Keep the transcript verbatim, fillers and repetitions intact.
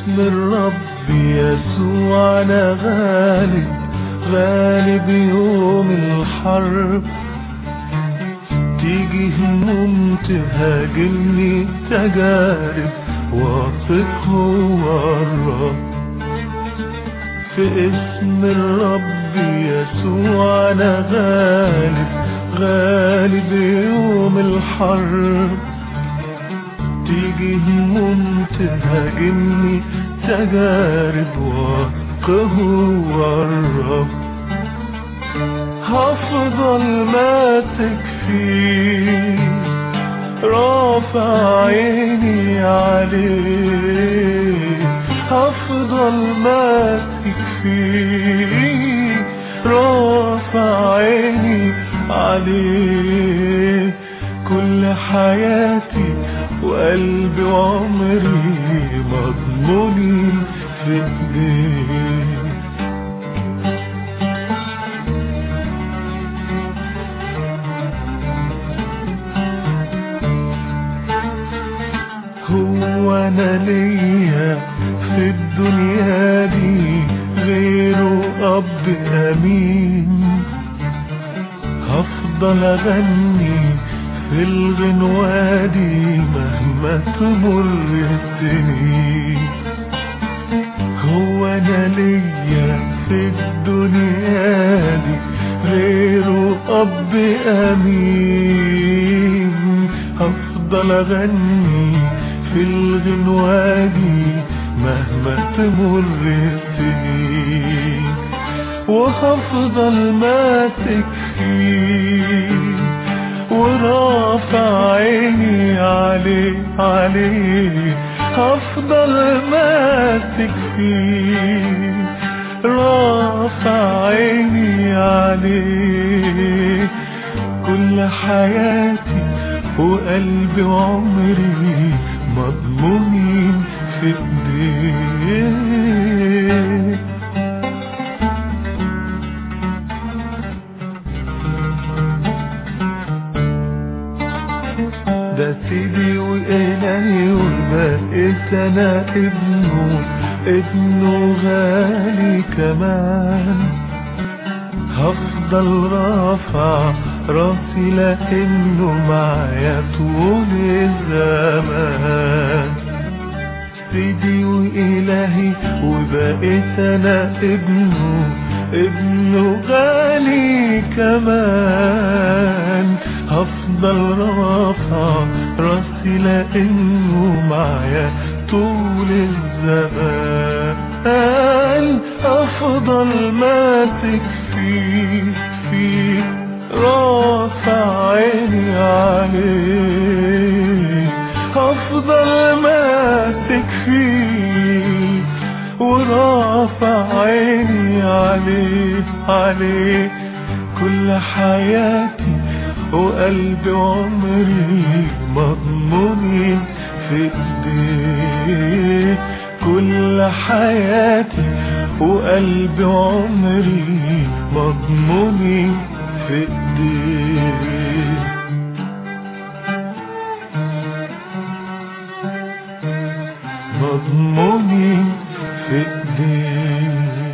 باسم الرب يسوع أنا غالب، غالب يوم الحرب. تيجي هموم تهاجمني تجارب، واثق هو الرب. في اسم الرب يسوع أنا غالب، غالب يوم الحرب. تيجي هموم تهاجمني تجارب، واثق هو الرب. هفضل ماسك فيه، رافع عيني عليه. هفضل ماسك فيه، رافع عيني عليه. كل حياتي وقلبي وعمري مضمونين في ايديه. هو انا ليا في الدنيا دي غيره اب امين. هفضل اغني في الغنوة دي مهما تمر السنين. هو انا ليا في الدنيا دي غيره اب امين. هفضل اغني في الغنوة دي مهما تمر السنين. وهفضل ماسك فيه، ورافع عيني عليه عليه. هفضل ماسك فيه، رافع عيني عليه. كل حياتي وقلبي وعمري مضمونين في ايديه. ده سيدي وإلهي وبقيت أنا ابنه، ابنه غالي كمان. هفضل رافع راسي لأنه معايا طول الزمان. سيدي وإلهي وبقيت أنا ابنه، ابنه غالي كمان. هفضل رافع راسي لأنه معايا طول الزمان. أفضل ماسك فيه فيه، رافع عيني عليه. هفضل ماسك فيه، ورافع عيني عليه عليه. كل حياتي وقلبي وعمري مضمونين في ايديه. كل حياتي وقلبي وعمري مضمونين في ايديه. مضمونين في ايديه.